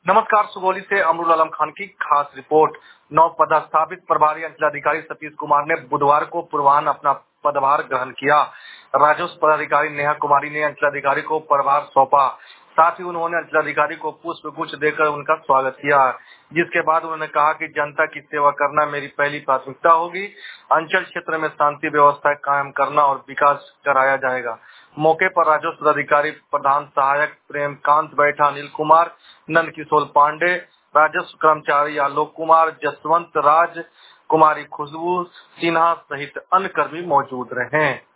नमस्कार। सुगौली से अमरुल आलम खान की खास रिपोर्ट। नव पदस्थापित प्रभारी अंचलाधिकारी सतीश कुमार ने बुधवार को पूर्वाह्न अपना पदभार ग्रहण किया। राजस्व पदाधिकारी नेहा कुमारी ने अंचलाधिकारी को पदभार सौंपा। साथ ही उन्होंने अंचलाधिकारी को पुष्प गुच्छ देकर उनका स्वागत किया, जिसके बाद उन्होंने कहा कि जनता की सेवा करना मेरी पहली प्राथमिकता होगी। अंचल क्षेत्र में शांति व्यवस्था कायम करना और विकास कराया जाएगा। मौके पर राजस्व पदाधिकारी प्रधान सहायक प्रेमकांत बैठा, अनिल कुमार, नंद किशोर पांडे, राजस्व कर्मचारी आलोक कुमार, जसवंत राज, कुमारी खुशबू सिन्हा सहित अन्य कर्मी मौजूद रहे।